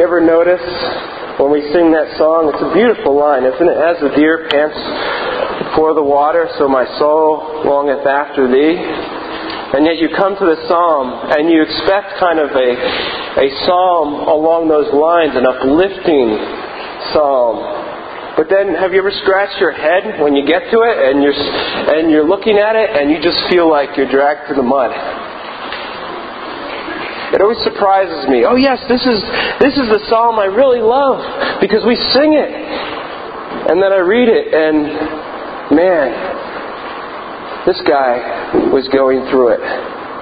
ever notice when we sing that song? It's a beautiful line, isn't it? As the deer pants for the water, so my soul longeth after thee. And yet you come to the psalm and you expect kind of a psalm along those lines, an uplifting psalm. But then have you ever scratched your head when you get to it and you're looking at it and you just feel like you're dragged through the mud? It always surprises me. Oh yes, this is the psalm I really love because we sing it. And then I read it and man, this guy was going through it.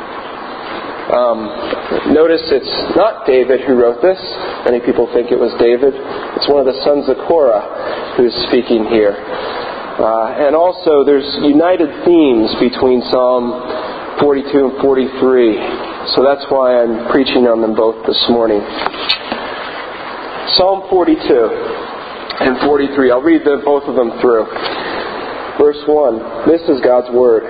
Notice it's not David who wrote this. Many people think it was David. It's one of the sons of Korah who's speaking here. And also there's united themes between Psalm 42 and 43. So that's why I'm preaching on them both this morning. Psalm 42 and 43. I'll read both of them through. Verse 1. This is God's Word.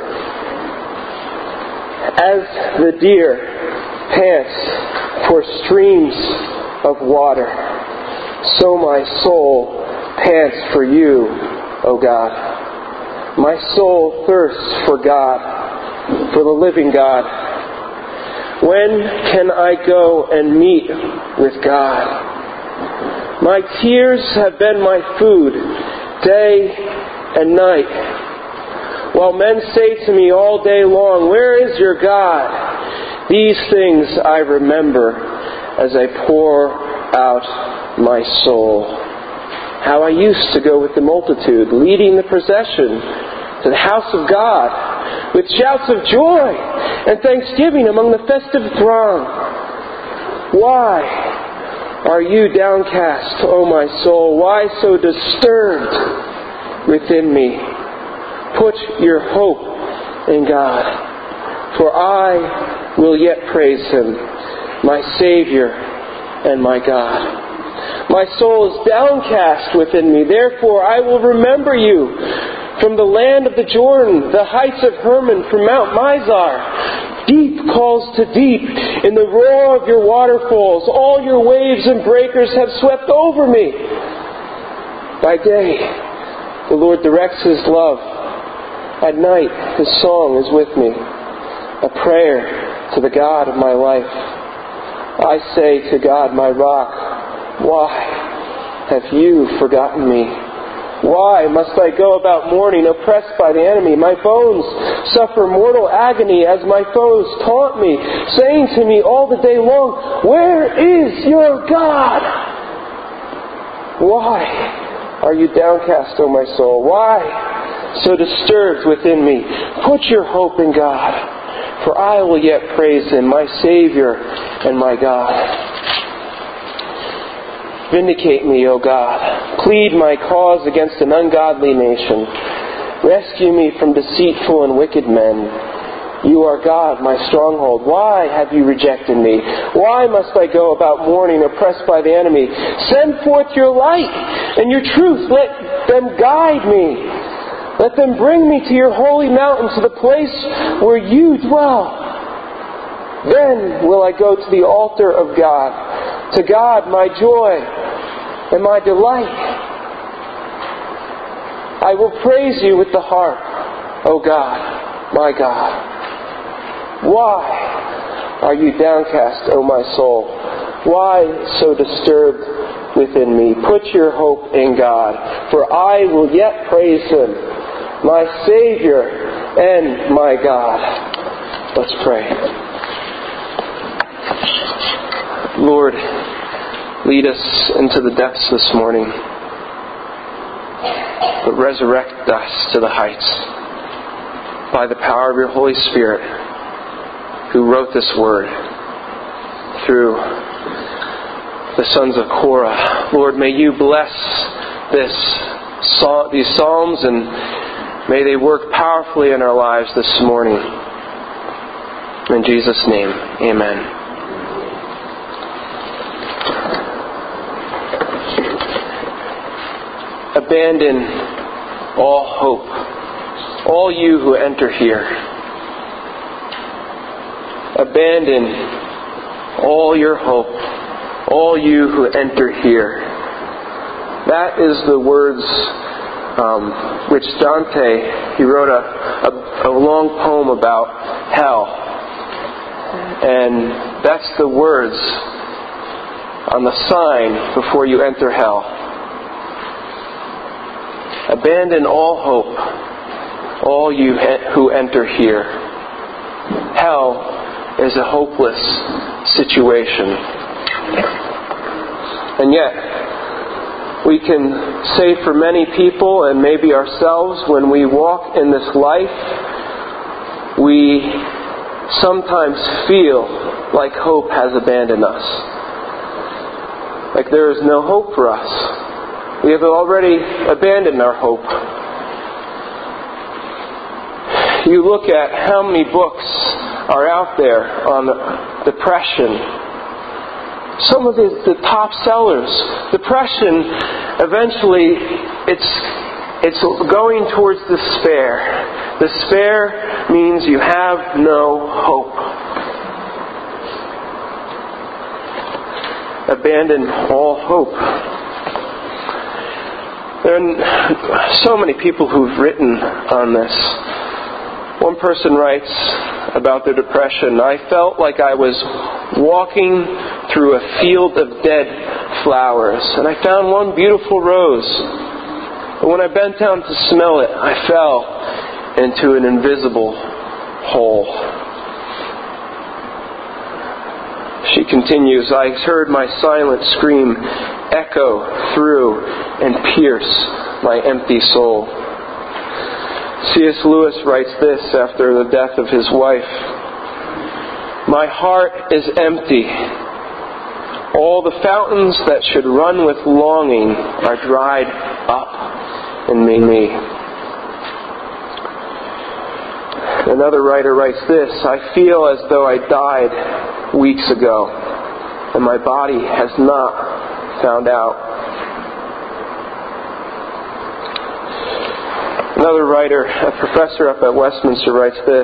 As the deer pants for streams of water, so my soul pants for you, O God. My soul thirsts for God, for the living God. When can I go and meet with God? My tears have been my food day and night, while men say to me all day long, where is your God? These things I remember as I pour out my soul. How I used to go with the multitude, leading the procession to the house of God, with shouts of joy and thanksgiving among the festive throng. Why are you downcast, O my soul? Why so disturbed within me? Put your hope in God, for I will yet praise Him, my Savior and my God. My soul is downcast within me, therefore I will remember you from the land of the Jordan, the heights of Hermon, from Mount Mizar. Deep calls to deep in the roar of your waterfalls. All your waves and breakers have swept over me. By day, the Lord directs His love. At night, His song is with me, a prayer to the God of my life. I say to God, my rock, why have you forgotten me? Why must I go about mourning, oppressed by the enemy? My bones suffer mortal agony as my foes taunt me, saying to me all the day long, where is your God? Why are you downcast, O my soul? Why so disturbed within me? Put your hope in God, for I will yet praise Him, my Savior and my God. Vindicate me, O God. Plead my cause against an ungodly nation. Rescue me from deceitful and wicked men. You are God, my stronghold. Why have you rejected me? Why must I go about mourning, oppressed by the enemy? Send forth your light and your truth. Let them guide me. Let them bring me to your holy mountain, to the place where you dwell. Then will I go to the altar of God, to God my joy and my delight. I will praise you with the harp, O God, my God. Why are you downcast, O my soul? Why so disturbed within me? Put your hope in God, for I will yet praise Him, my Savior and my God. Let's pray. Lord, lead us into the depths this morning, but resurrect us to the heights by the power of your Holy Spirit, who wrote this word through the sons of Korah. Lord, may you bless these psalms, and may they work powerfully in our lives this morning. In Jesus' name, amen. Abandon all hope, all you who enter here. Abandon all your hope all you who enter here. That is the words which Dante, he wrote a long poem about hell. And that's the words on the sign before you enter hell. Abandon all hope, all you who enter here. Hell is a hopeless situation. And yet, we can say for many people, and maybe ourselves, when we walk in this life, we sometimes feel like hope has abandoned us. Like there is no hope for us. We have already abandoned our hope. You look at how many books are out there on depression. Some of the top sellers. Depression, eventually, it's going towards despair. Despair means you have no hope. Abandon all hope. There are so many people who've written on this. One person writes about their depression, I felt like I was walking through a field of dead flowers, and I found one beautiful rose. But when I bent down to smell it, I fell into an invisible hole. She continues, I heard my silent scream echo through and pierce my empty soul. C.S. Lewis writes this after the death of his wife. My heart is empty. All the fountains that should run with longing are dried up in me. Another writer writes this, I feel as though I died weeks ago, and my body has not found out. Another writer, a professor up at Westminster, writes this.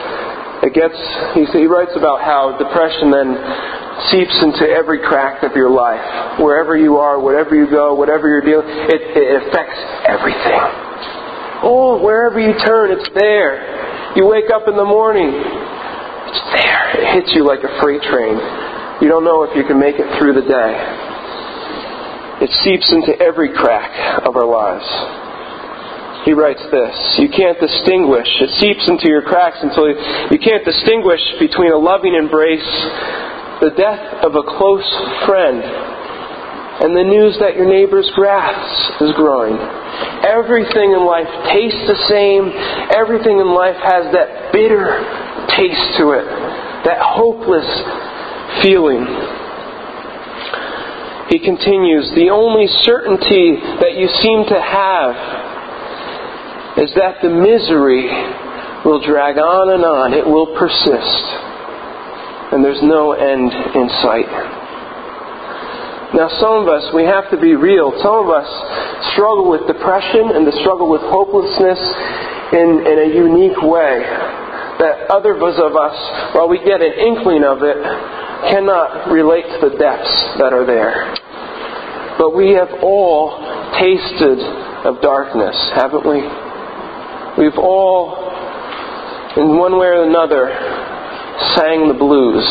He writes about how depression then seeps into every crack of your life. Wherever you are, wherever you go, whatever you're doing, it affects everything. Oh, wherever you turn, it's there. You wake up in the morning, it's there. It hits you like a freight train. You don't know if you can make it through the day. It seeps into every crack of our lives. He writes this, you can't distinguish, it seeps into your cracks until you can't distinguish between a loving embrace, the death of a close friend, and the news that your neighbor's grass is growing. Everything in life tastes the same. Everything in life has that bitter taste to it, that hopeless feeling. He continues, the only certainty that you seem to have is that the misery will drag on and on. It will persist. And there's no end in sight. Now some of us, we have to be real. Some of us struggle with depression and struggle with hopelessness in a unique way. That others of us, while we get an inkling of it, cannot relate to the depths that are there. But we have all tasted of darkness, haven't we? We've all, in one way or another, sang the blues.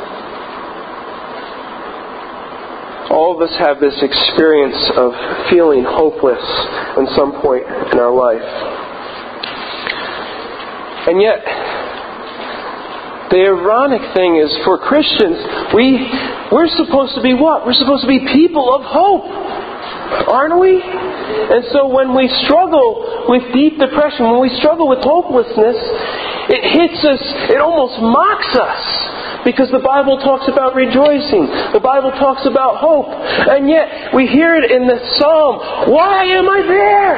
All of us have this experience of feeling hopeless at some point in our life. And yet, the ironic thing is, for Christians, we're supposed to be what? We're supposed to be people of hope, aren't we? And so when we struggle with deep depression, when we struggle with hopelessness, it hits us, it almost mocks us. Because the Bible talks about rejoicing. The Bible talks about hope. And yet, we hear it in the Psalm. Why am I there?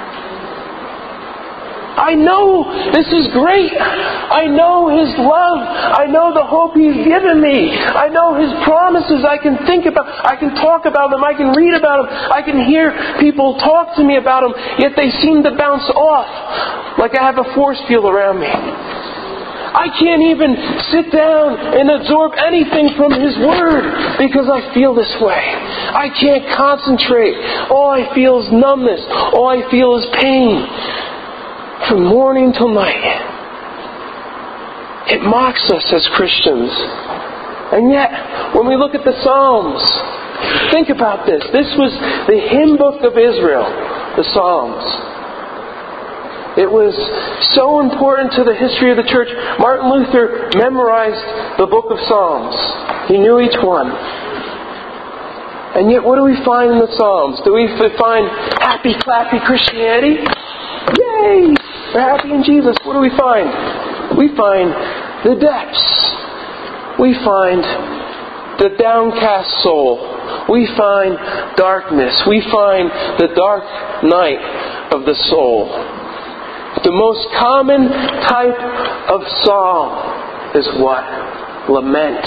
I know this is great. I know His love. I know the hope He's given me. I know His promises. I can think about, I can talk about them. I can read about them. I can hear people talk to me about them. Yet they seem to bounce off like I have a force field around me. I can't even sit down and absorb anything from His Word because I feel this way. I can't concentrate. All I feel is numbness. All I feel is pain. From morning till night. It mocks us as Christians. And yet, when we look at the Psalms, think about this. This was the hymn book of Israel, the Psalms. It was so important to the history of the church. Martin Luther memorized the book of Psalms. He knew each one. And yet, what do we find in the Psalms? Do we find happy, clappy Christianity? Yay! We're happy in Jesus. What do we find? We find the depths. We find the downcast soul. We find darkness. We find the dark night of the soul. The most common type of psalm is what? Lament.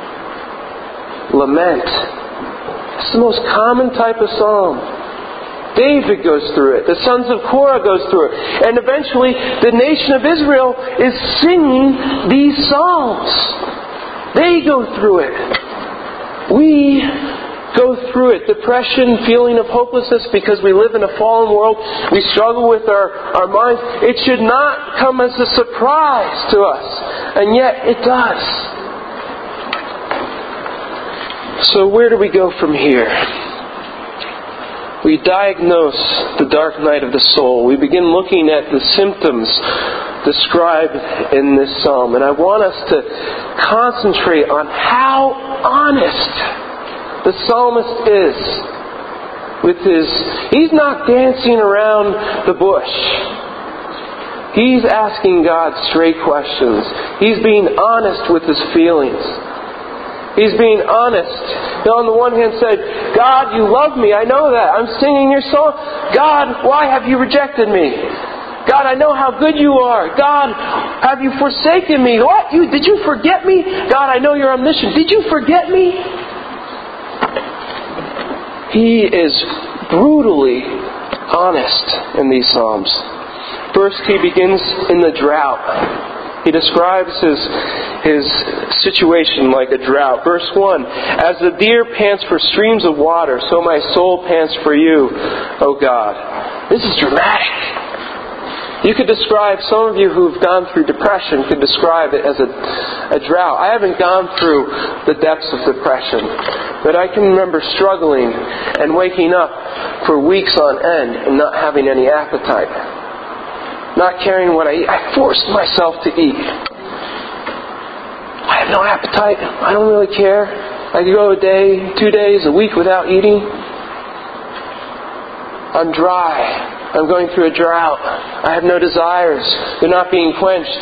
Lament. It's the most common type of psalm. David goes through it. The sons of Korah goes through it. And eventually, the nation of Israel is singing these psalms. They go through it. We go through it. Depression, feeling of hopelessness because we live in a fallen world. We struggle with our minds. It should not come as a surprise to us. And yet, it does. So where do we go from here? We diagnose the dark night of the soul. We begin looking at the symptoms described in this psalm. And I want us to concentrate on how honest the psalmist is with he's not dancing around the bush. He's asking God straight questions. He's being honest with his feelings. He's being honest. He on the one hand said, God, you love me. I know that. I'm singing your song. God, why have you rejected me? God, I know how good you are. God, have you forsaken me? What? Did you forget me? God, I know you're omniscient. Did you forget me? He is brutally honest in these Psalms. First, he begins in the drought. He describes his situation like a drought. Verse 1, as the deer pants for streams of water, so my soul pants for you, O God. This is dramatic. You could describe, some of you who've gone through depression could describe it as a drought. I haven't gone through the depths of depression, but I can remember struggling and waking up for weeks on end and not having any appetite. Not caring what I eat. I forced myself to eat. I have no appetite. I don't really care. I could go a day, 2 days, a week without eating. I'm dry. I'm going through a drought. I have no desires. They're not being quenched.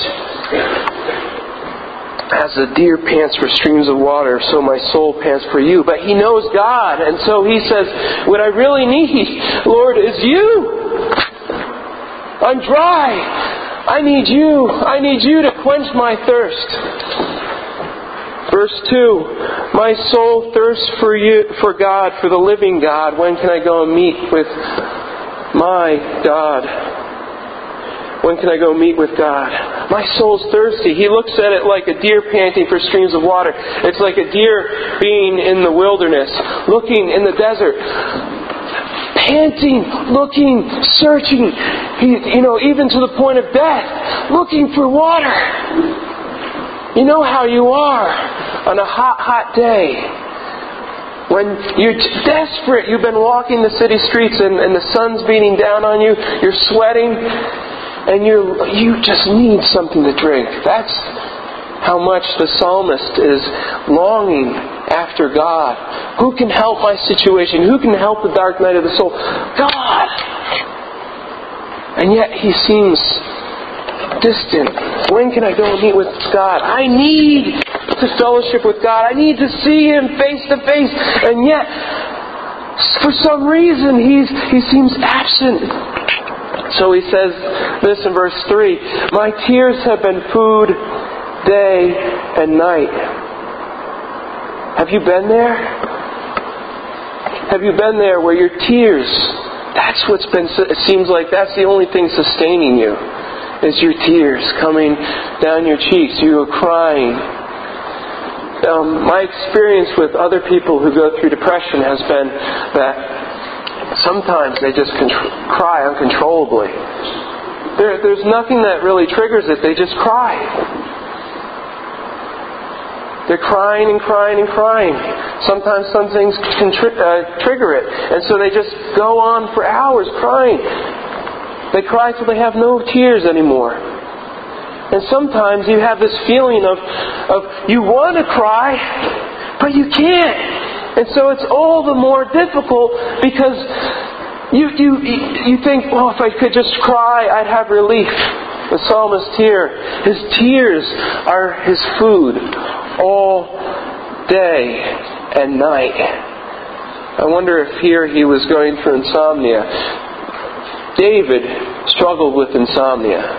As the deer pants for streams of water, so my soul pants for you. But he knows God, and so he says, what I really need, Lord, is you. I'm dry. I need you. I need you to quench my thirst. Verse 2, my soul thirsts for you, for God, for the living God. When can I go and meet with my God? When can I go meet with God? My soul's thirsty. He looks at it like a deer panting for streams of water. It's like a deer being in the wilderness, looking in the desert. Panting, looking, searching, even to the point of death, looking for water. You know how you are on a hot, hot day. When you're desperate, you've been walking the city streets and the sun's beating down on you, you're sweating, and you just need something to drink. That's how much the psalmist is longing after God. Who can help my situation? Who can help the dark night of the soul? God! And yet he seems distant. When can I go and meet with God? I need to fellowship with God. I need to see Him face to face. And yet, for some reason, he seems absent. So he says this in verse 3, my tears have been food day and night. Have you been there? Have you been there where your tears, it seems like that's the only thing sustaining you, is your tears coming down your cheeks. You are crying. My experience with other people who go through depression has been that sometimes they just cry uncontrollably. There's nothing that really triggers it. They just cry. They're crying and crying and crying. Sometimes some things can trigger it. And so they just go on for hours crying. They cry till they have no tears anymore. And sometimes you have this feeling of you want to cry, but you can't. And so it's all the more difficult because you think, well, if I could just cry, I'd have relief. The psalmist here, his tears are his food all day and night. I wonder if here he was going through insomnia. David struggled with insomnia.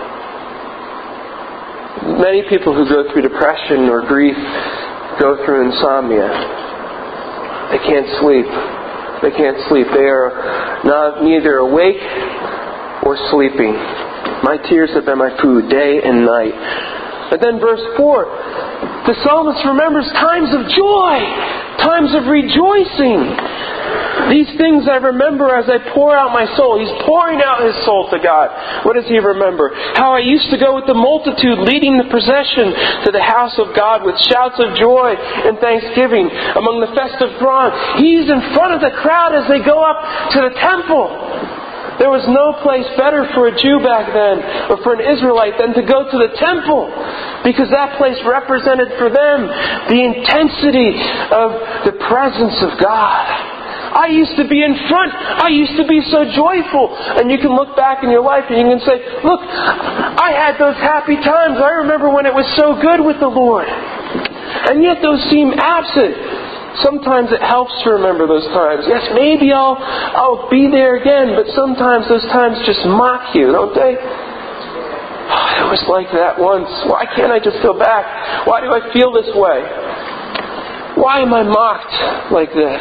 Many people who go through depression or grief go through insomnia. They can't sleep. They can't sleep. They are neither awake or sleeping. My tears have been my food day and night. And then verse 4, the psalmist remembers times of joy, times of rejoicing. These things I remember as I pour out my soul. He's pouring out his soul to God. What does he remember? How I used to go with the multitude leading the procession to the house of God with shouts of joy and thanksgiving among the festive throng. He's in front of the crowd as they go up to the temple. There was no place better for a Jew back then, or for an Israelite, than to go to the temple, because that place represented for them the intensity of the presence of God. I used to be in front. I used to be so joyful. And you can look back in your life and you can say, look, I had those happy times. I remember when it was so good with the Lord. And yet those seem absent. Sometimes it helps to remember those times. Yes, maybe I'll be there again, but sometimes those times just mock you, don't they? Oh, it was like that once. Why can't I just go back? Why do I feel this way? Why am I mocked like this?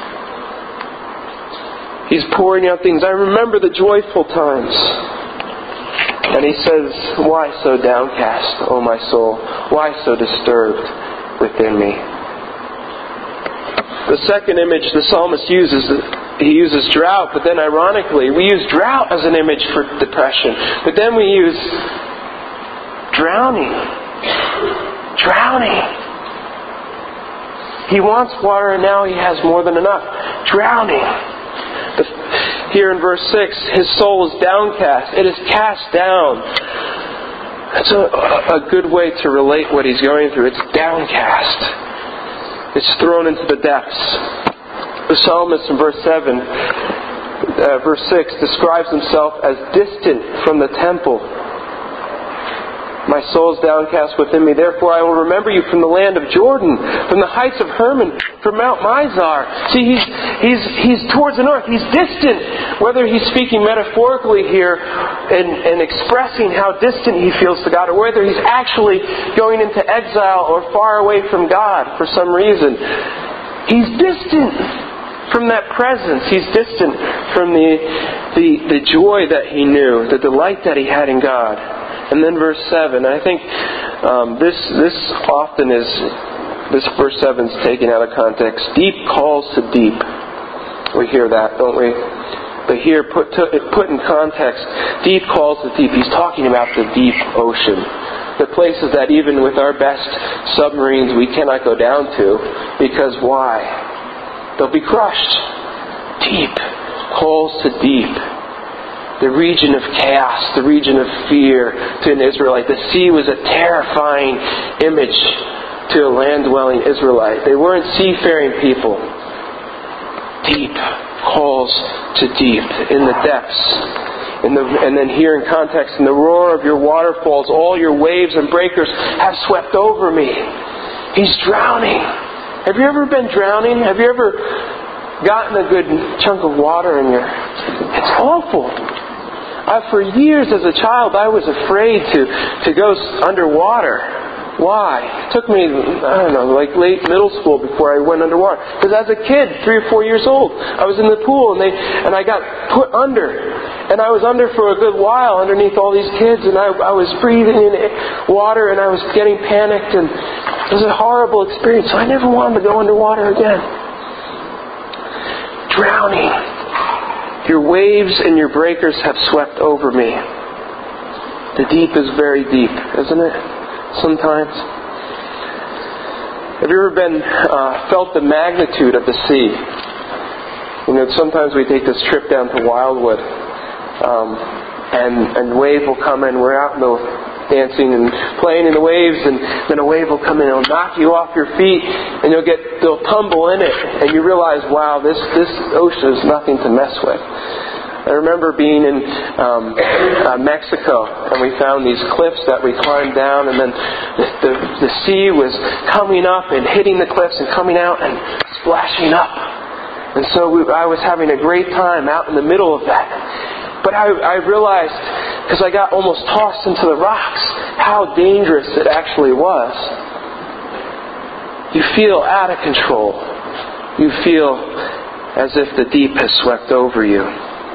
He's pouring out things. I remember the joyful times. And he says, why so downcast, O my soul? Why so disturbed within me? The second image the psalmist uses, he uses drought, but then ironically, we use drought as an image for depression. But then we use drowning. Drowning. He wants water and now he has more than enough. Drowning. Here in verse 6, his soul is downcast. It is cast down. That's a good way to relate what he's going through. It's downcast. It's thrown into the depths. The psalmist in verse 6 describes himself as distant from the temple. My soul is downcast within me. Therefore I will remember you from the land of Jordan, from the heights of Hermon, from Mount Mizar. See, he's towards the north. He's distant. Whether he's speaking metaphorically here and expressing how distant he feels to God, or whether he's actually going into exile or far away from God for some reason. He's distant from that presence. He's distant from the joy that he knew, the delight that he had in God. And then verse 7, I think this verse 7 is taken out of context. Deep calls to deep. We hear that, don't we? But here, put in context, deep calls to deep. He's talking about the deep ocean. The places that even with our best submarines we cannot go down to. Because why? They'll be crushed. Deep calls to deep. The region of chaos, the region of fear to an Israelite. The sea was a terrifying image to a land-dwelling Israelite. They weren't seafaring people. Deep calls to deep, in the depths. And then here in context, in the roar of your waterfalls, all your waves and breakers have swept over me. He's drowning. Have you ever been drowning? Have you ever gotten a good chunk of water in your... It's awful. For years as a child, I was afraid to go underwater. Why? It took me, like late middle school before I went underwater. Because as a kid, 3 or 4 years old, I was in the pool and I got put under. And I was under for a good while underneath all these kids, and I was breathing in water and I was getting panicked, and it was a horrible experience. So I never wanted to go underwater again. Drowning. Your waves and your breakers have swept over me. The deep is very deep, isn't it? Sometimes. Have you ever felt the magnitude of the sea? Sometimes we take this trip down to Wildwood, and wave will come in. We're out in the dancing and playing in the waves, and then a wave will come in and it'll knock you off your feet, and they'll tumble in it, and you realize, wow, this ocean is nothing to mess with. I remember being in Mexico, and we found these cliffs that we climbed down, and then the sea was coming up and hitting the cliffs and coming out and splashing up. And so I was having a great time out in the middle of that. But I realized, because I got almost tossed into the rocks, how dangerous it actually was. You feel out of control. You feel as if the deep has swept over you.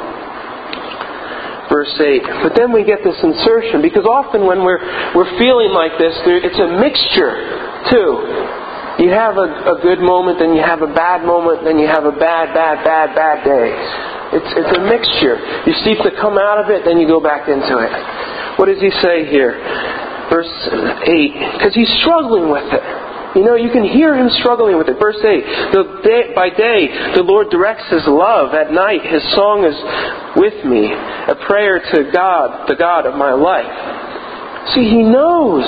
Verse 8. But then we get this insertion, because often when we're feeling like this, it's a mixture too. You have a good moment, then you have a bad moment, then you have a bad day. It's a mixture. You seek to come out of it, then you go back into it. What does he say here? Verse 8. Because he's struggling with it. You can hear him struggling with it. Verse 8. By day, the Lord directs His love. At night, His song is with me. A prayer to God, the God of my life. See, he knows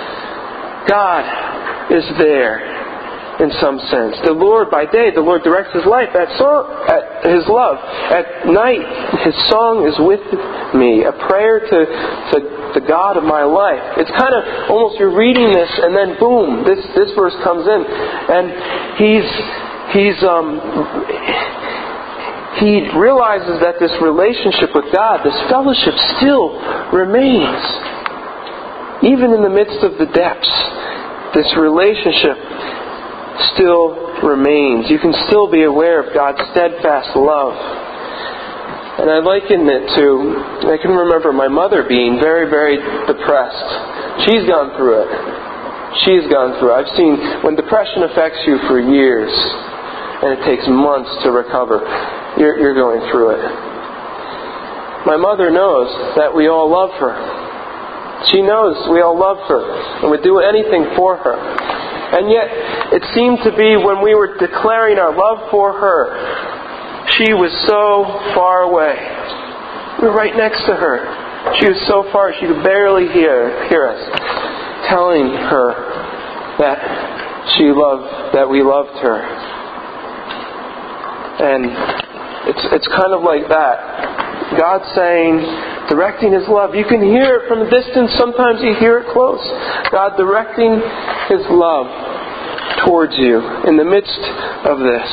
God is there in some sense. By day, the Lord directs His life. His love. At night, His song is with me. A prayer to the God of my life. It's kind of almost you're reading this, and then boom, this verse comes in, and he realizes that this relationship with God, this fellowship, still remains, even in the midst of the depths. This relationship still remains. You can still be aware of God's steadfast love. And I liken it to, I can remember my mother being very, very depressed. She's gone through it. I've seen when depression affects you for years, and it takes months to recover, you're going through it. My mother knows that we all love her. She knows we all love her and would do anything for her. And yet, it seemed to be when we were declaring our love for her, she was so far away. We were right next to her. She was so far she could barely hear us telling her that we loved her. And it's kind of like that. God saying, directing His love. You can hear it from a distance. Sometimes you hear it close. God directing His love towards you in the midst of this.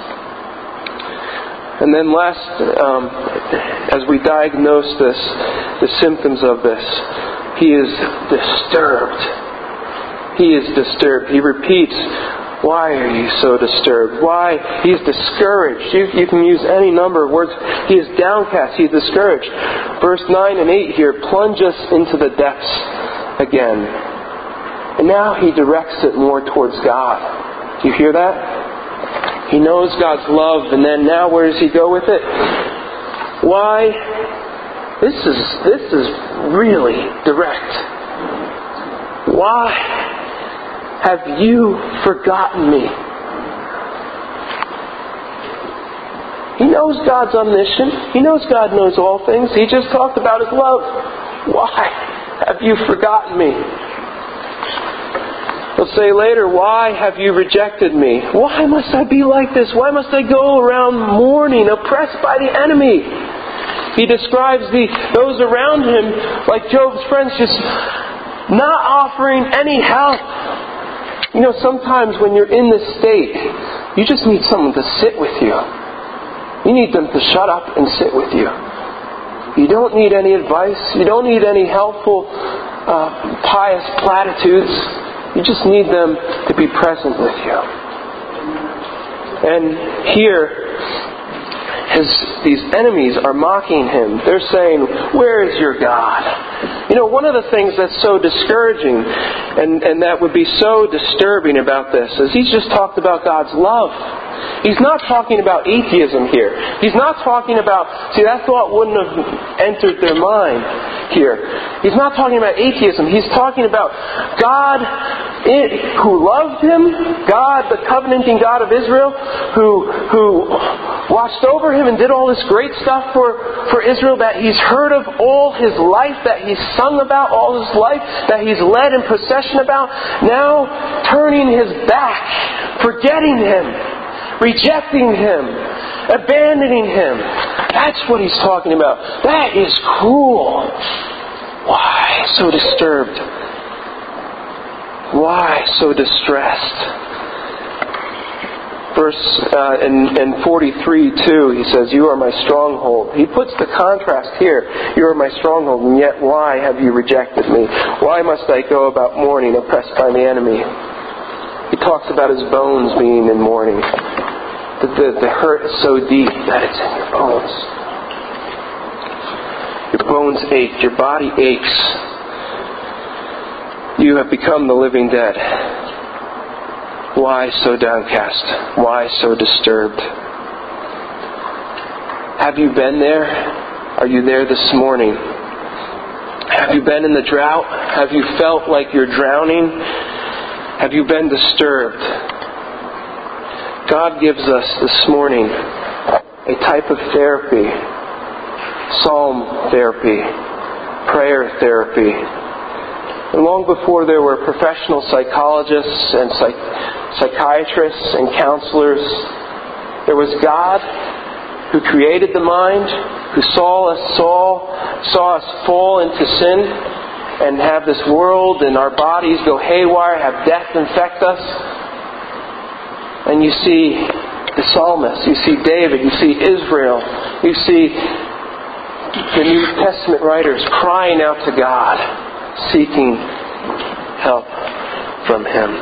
And then last, as we diagnose this, the symptoms of this, he is disturbed. He is disturbed. He repeats, why are you so disturbed? Why? He's discouraged. You can use any number of words. He is downcast. He's discouraged. Verse 9 and 8 here plunge us into the depths again. And now he directs it more towards God. Do you hear that? He knows God's love, and then now where does he go with it? Why? This is really direct. Why have you forgotten me? He knows God's omniscient. He knows God knows all things. He just talked about His love. Why have you forgotten me? He'll say later, why have you rejected me? Why must I be like this? Why must I go around mourning, oppressed by the enemy? He describes those around him like Job's friends, just not offering any help. Sometimes when you're in this state, you just need someone to sit with you. You need them to shut up and sit with you. You don't need any advice. You don't need any helpful, pious platitudes. You just need them to be present with you. And here, these enemies are mocking him. They're saying, "Where is your God?" One of the things that's so discouraging and that would be so disturbing about this is he's just talked about God's love. He's not talking about atheism here. He's not talking about, that thought wouldn't have entered their mind here. He's not talking about atheism. He's talking about God who loved him, God, the covenanting God of Israel, who watched over him and did all this great stuff for Israel that he's heard of all his life, that he's sung about all his life, that he's led in procession about, now turning his back, forgetting him, rejecting him, abandoning him. That's what he's talking about. That is cruel. Why so disturbed? Why so distressed? In 43 too, he says, "You are my stronghold." He puts the contrast here. "You are my stronghold, and yet why have you rejected me? Why must I go about mourning, oppressed by the enemy?" He talks about his bones being in mourning. The hurt is so deep that it's in your bones. Your bones ache. Your body aches. You have become the living dead. Why so downcast? Why so disturbed? Have you been there? Are you there this morning? Have you been in the drought? Have you felt like you're drowning? Have you been disturbed? God gives us this morning a type of therapy, psalm therapy, prayer therapy. And long before there were professional psychologists and psychiatrists and counselors, there was God who created the mind, who saw us fall into sin and have this world and our bodies go haywire, have death infect us. And you see the psalmist, you see David, you see Israel, you see the New Testament writers crying out to God, seeking help from Him.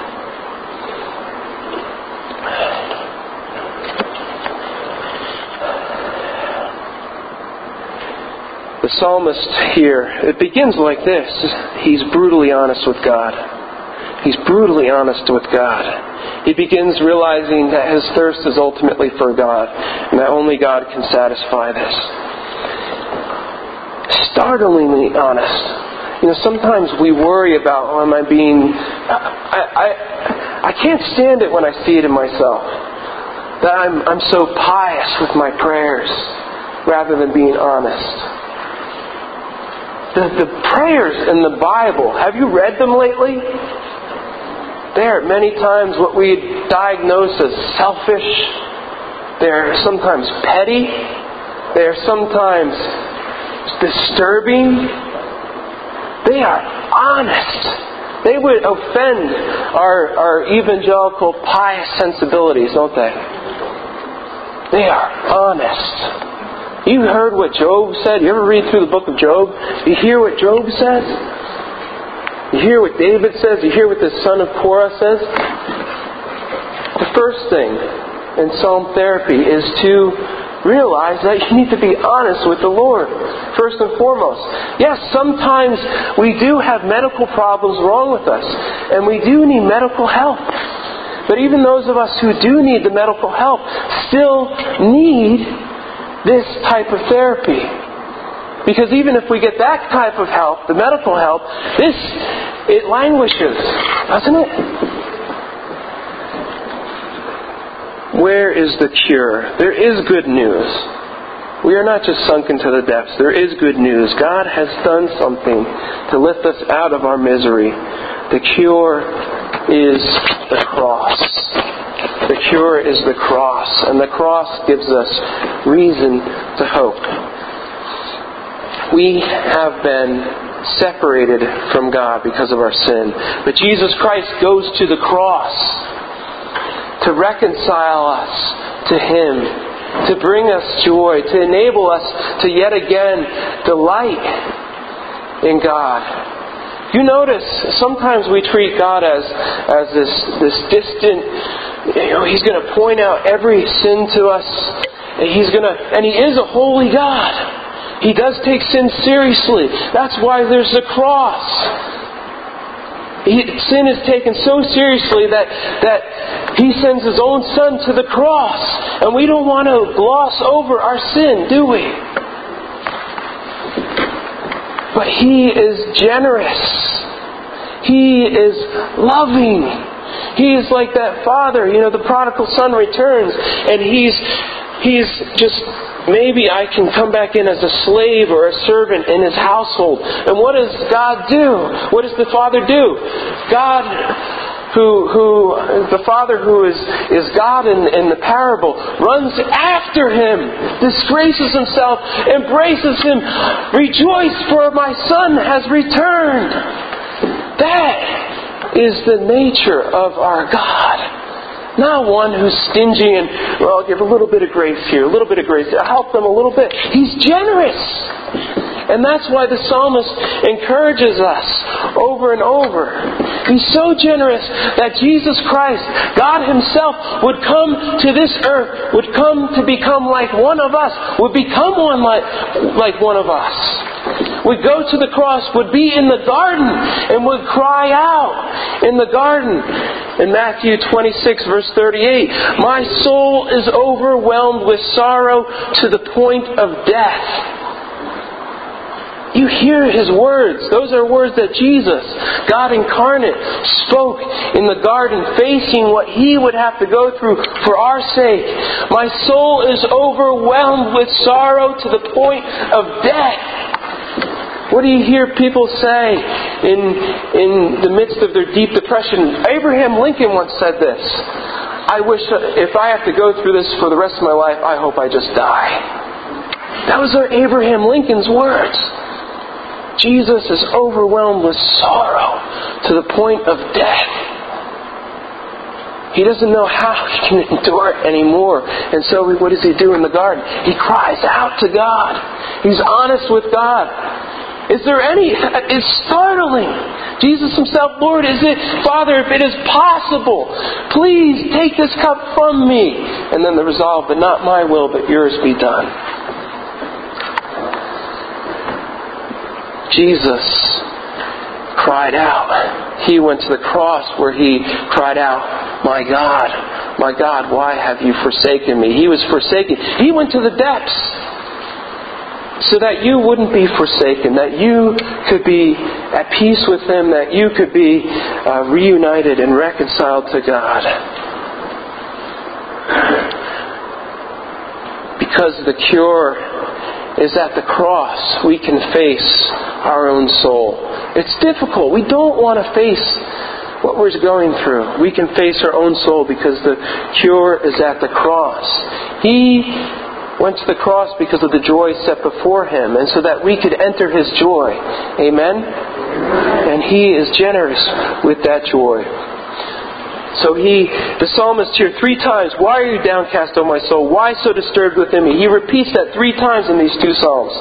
The psalmist here, it begins like this. He's brutally honest with God. He's brutally honest with God. He begins realizing that his thirst is ultimately for God, and that only God can satisfy this. Startlingly honest. Sometimes we worry about, am I being... I can't stand it when I see it in myself. That I'm so pious with my prayers, rather than being honest. The prayers in the Bible, have you read them lately? They are many times what we diagnose as selfish. They're sometimes petty. They're sometimes disturbing. They are honest. They would offend our evangelical pious sensibilities, don't they? They are honest. You heard what Job said? You ever read through the book of Job? You hear what Job says? You hear what David says? You hear what the son of Korah says? The first thing in psalm therapy is to realize that you need to be honest with the Lord, first and foremost. Yes, sometimes we do have medical problems wrong with us, and we do need medical help. But even those of us who do need the medical help still need this type of therapy. Because even if we get that type of help, the medical help, it languishes, doesn't it? Where is the cure? There is good news. We are not just sunk into the depths. There is good news. God has done something to lift us out of our misery. The cure is the cross. The cure is the cross. And the cross gives us reason to hope. We have been separated from God because of our sin. But Jesus Christ goes to the cross to reconcile us to Him, to bring us joy, to enable us to yet again delight in God. You notice sometimes we treat God as this distant, He's going to point out every sin to us. And He is a holy God. He does take sin seriously. That's why there's a cross. Sin is taken so seriously that He sends His own Son to the cross. And we don't want to gloss over our sin, do we? But He is generous. He is loving. He is like that father. The prodigal son returns and he's just, maybe I can come back in as a slave or a servant in his household. And what does God do? What does the Father do? God, the Father who is God in the parable, runs after him, disgraces himself, embraces him. Rejoice, for my son has returned. That is the nature of our God. Not one who's stingy and, well, I'll give a little bit of grace here, a little bit of grace. I'll help them a little bit. He's generous. And that's why the psalmist encourages us over and over. He's so generous that Jesus Christ, God Himself, would come to this earth, would come to become like one of us, would become one like one of us. Would go to the cross, would be in the garden, and would cry out in the garden. In Matthew 26, verse 38, my soul is overwhelmed with sorrow to the point of death. You hear His words. Those are words that Jesus, God incarnate, spoke in the garden, facing what He would have to go through for our sake. My soul is overwhelmed with sorrow to the point of death. What do you hear people say in the midst of their deep depression? Abraham Lincoln once said this: I wish if I have to go through this for the rest of my life, I hope I just die. Those are Abraham Lincoln's words. Jesus is overwhelmed with sorrow to the point of death. He doesn't know how He can endure it anymore. And so what does He do in the garden? He cries out to God. He's honest with God. It's startling. Jesus Himself, Lord, Father, if it is possible, please take this cup from me. And then the resolve, but not my will, but yours be done. Jesus cried out. He went to the cross where He cried out, my God, why have you forsaken me? He was forsaken. He went to the depths so that you wouldn't be forsaken, that you could be at peace with Him, that you could be reunited and reconciled to God. Because the cure is at the cross, we can face our own soul. It's difficult. We don't want to face what we're going through. We can face our own soul because the cure is at the cross. He went to the cross because of the joy set before Him, and so that we could enter His joy. Amen? And He is generous with that joy. So the psalmist here 3 times, why are you downcast, O my soul? Why so disturbed within me? He repeats that 3 times in these 2 psalms.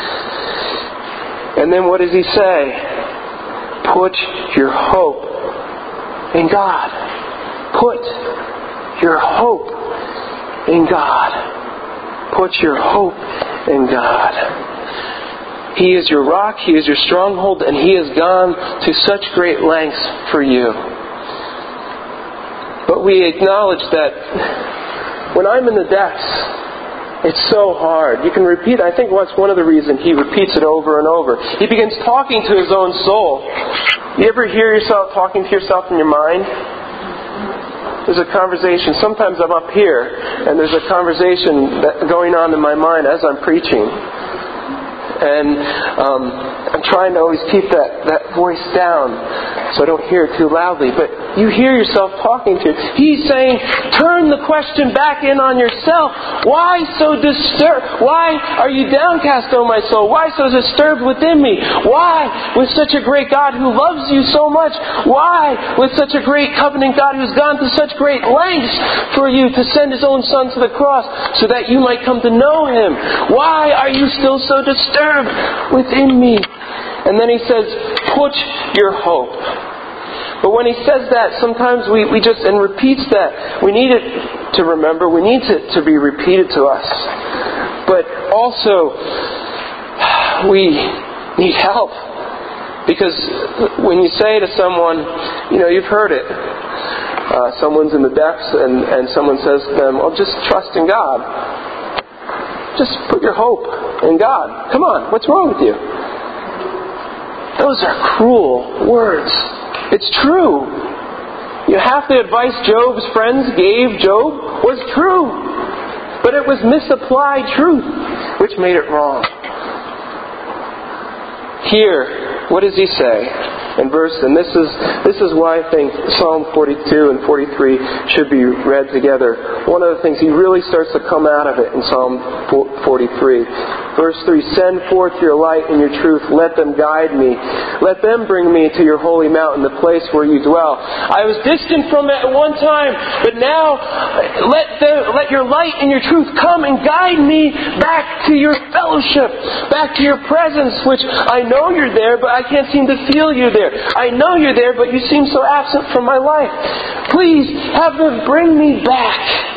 And then what does he say? Put your hope in God. Put your hope in God. Put your hope in God. He is your rock, He is your stronghold, and He has gone to such great lengths for you. But we acknowledge that when I'm in the depths, it's so hard. You can repeat, I think that's one of the reasons He repeats it over and over. He begins talking to His own soul. You ever hear yourself talking to yourself in your mind? There's a conversation. Sometimes I'm up here, and there's a conversation going on in my mind as I'm preaching. And I'm trying to always keep that voice down so I don't hear it too loudly. But you hear yourself talking to. He's saying, turn the question back in on yourself. Why so disturbed? Why are you downcast, O my soul? Why so disturbed within me? Why, with such a great God who loves you so much? Why, with such a great covenant God who's gone to such great lengths for you to send His own Son to the cross so that you might come to know Him? Why are you still so disturbed within me? And then he says, put your hope. But when he says that, sometimes we just, and repeats that, we need it to remember, we need it to be repeated to us. But also, we need help. Because when you say to someone, you've heard it, someone's in the depths and someone says to them, oh, just trust in God. Just put your hope in God. Come on, what's wrong with you? Those are cruel words. It's true. Half the advice Job's friends gave Job was true. But it was misapplied truth, which made it wrong. Here, what does he say? And this is why I think Psalm 42 and 43 should be read together. One of the things, he really starts to come out of it in Psalm 43. Verse 3, send forth your light and your truth. Let them guide me. Let them bring me to your holy mountain, the place where you dwell. I was distant from it at one time, but now let your light and your truth come and guide me back to your fellowship, back to your presence, which I know you're there, but I can't seem to feel you there. I know you're there, but you seem so absent from my life. Please have them bring me back.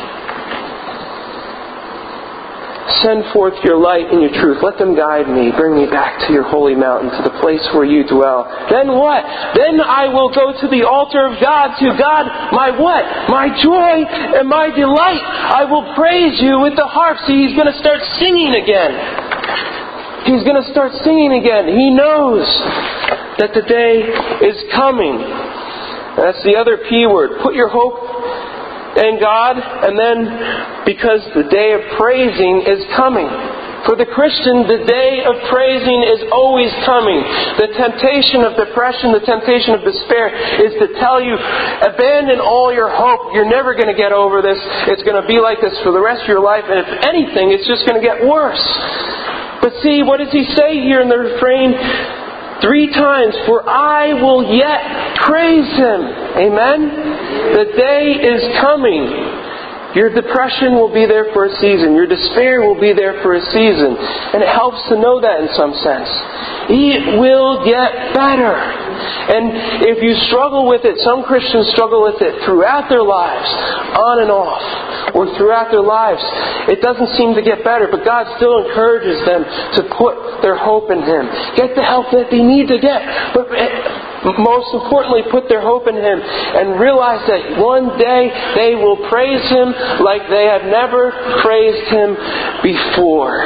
Send forth your light and your truth. Let them guide me. Bring me back to your holy mountain, to the place where you dwell. Then what? Then I will go to the altar of God, to God, my what? My joy and my delight. I will praise you with the harp. See, he's going to start singing again. He's going to start singing again. He knows that the day is coming. That's the other P word. Put your hope in God, and then because the day of praising is coming. For the Christian, the day of praising is always coming. The temptation of depression, the temptation of despair is to tell you, abandon all your hope. You're never going to get over this. It's going to be like this for the rest of your life, and if anything, it's just going to get worse. But see, what does he say here in the refrain? 3 times, for I will yet praise Him. Amen? The day is coming. Your depression will be there for a season. Your despair will be there for a season. And it helps to know that in some sense. It will get better. And if you struggle with it, some Christians struggle with it throughout their lives, on and off, or throughout their lives. It doesn't seem to get better, but God still encourages them to put their hope in Him. Get the help that they need to get. But most importantly, put their hope in Him and realize that one day they will praise Him like they have never praised Him before.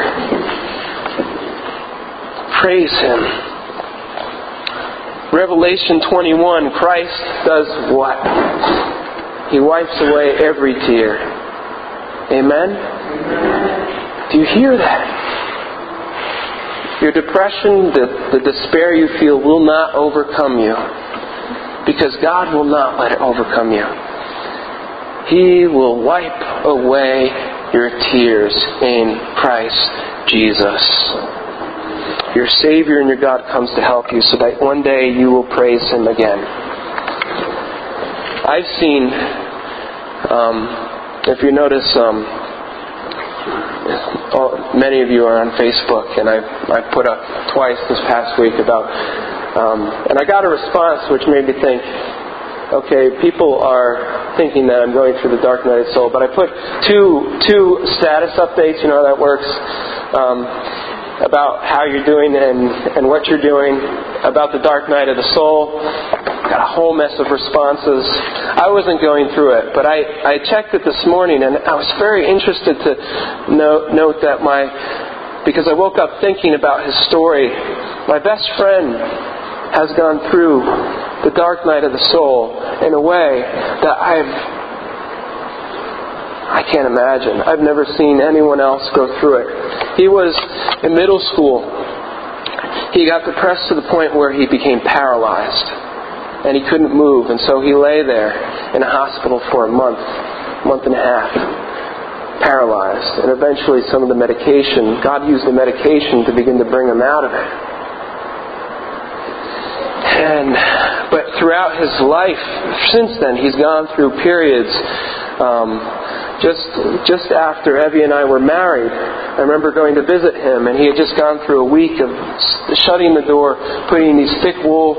Praise Him. Revelation 21, Christ does what? He wipes away every tear. Amen? Do you hear that? Your depression, the despair you feel will not overcome you. Because God will not let it overcome you. He will wipe away your tears in Christ Jesus. Your Savior and your God comes to help you so that one day you will praise Him again. I've seen, if you notice, many of you are on Facebook, and I put up twice this past week about, and I got a response which made me think, okay, people are thinking that I'm going through the dark night of the soul, but I put two status updates, you know how that works, about how you're doing and what you're doing, about the dark night of the soul. Got a whole mess of responses. I wasn't going through it, but I checked it this morning, and I was very interested to note that because I woke up thinking about his story. My best friend has gone through the dark night of the soul in a way that I can't imagine. I've never seen anyone else go through it. He was in middle school. He got depressed to the point where he became paralyzed. And he couldn't move. And so he lay there in a hospital for a month and a half, paralyzed. And eventually some of the medication, God used the medication to begin to bring him out of it. But throughout his life, since then, he's gone through periods just after Evie and I were married, I remember going to visit him, and he had just gone through a week of shutting the door, putting these thick wool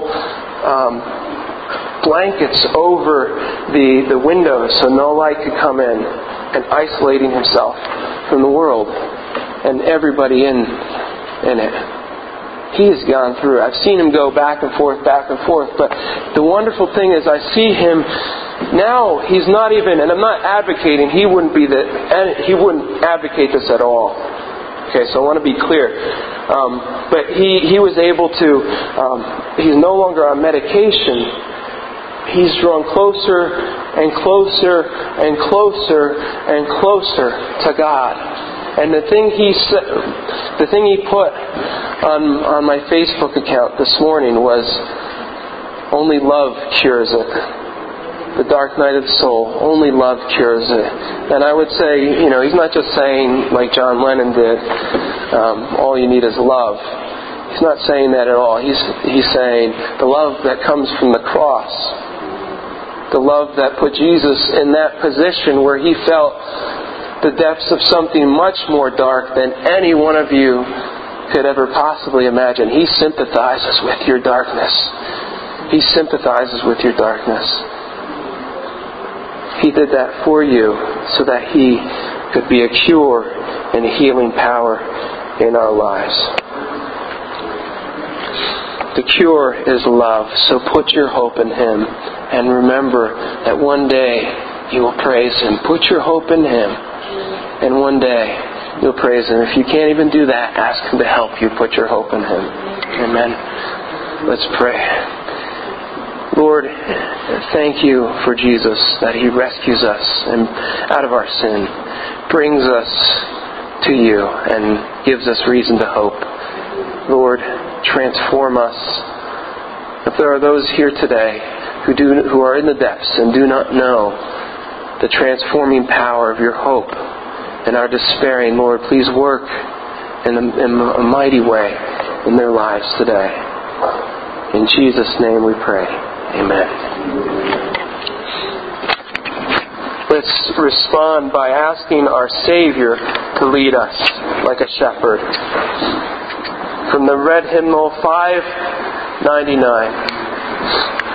blankets over the windows so no light could come in, and isolating himself from the world and everybody in it. He has gone through. I've seen him go back and forth, but the wonderful thing is I see him now. He's not even, and I'm not advocating, he wouldn't advocate this at all. Okay, so I want to be clear. But he was able to, he's no longer on medication. He's drawn closer and closer and closer and closer to God. And the thing he put on my Facebook account this morning was, "Only love cures it. The dark night of the soul. Only love cures it." And I would say, he's not just saying like John Lennon did, all you need is love. He's not saying that at all. He's saying the love that comes from the cross. The love that put Jesus in that position where he felt the depths of something much more dark than any one of you could ever possibly imagine. He sympathizes with your darkness. He sympathizes with your darkness. He did that for you so that He could be a cure and a healing power in our lives. The cure is love, so put your hope in Him and remember that one day you will praise Him. Put your hope in Him and one day you'll praise Him. If you can't even do that, ask Him to help you put your hope in Him. Amen. Let's pray. Lord, thank you for Jesus, that He rescues us and out of our sin, brings us to you and gives us reason to hope. Lord, transform us. If there are those here today who are in the depths and do not know the transforming power of your hope and are despairing, Lord, please work in a mighty way in their lives today. In Jesus' name we pray. Amen. Let's respond by asking our Savior to lead us like a shepherd. From the red hymnal 599.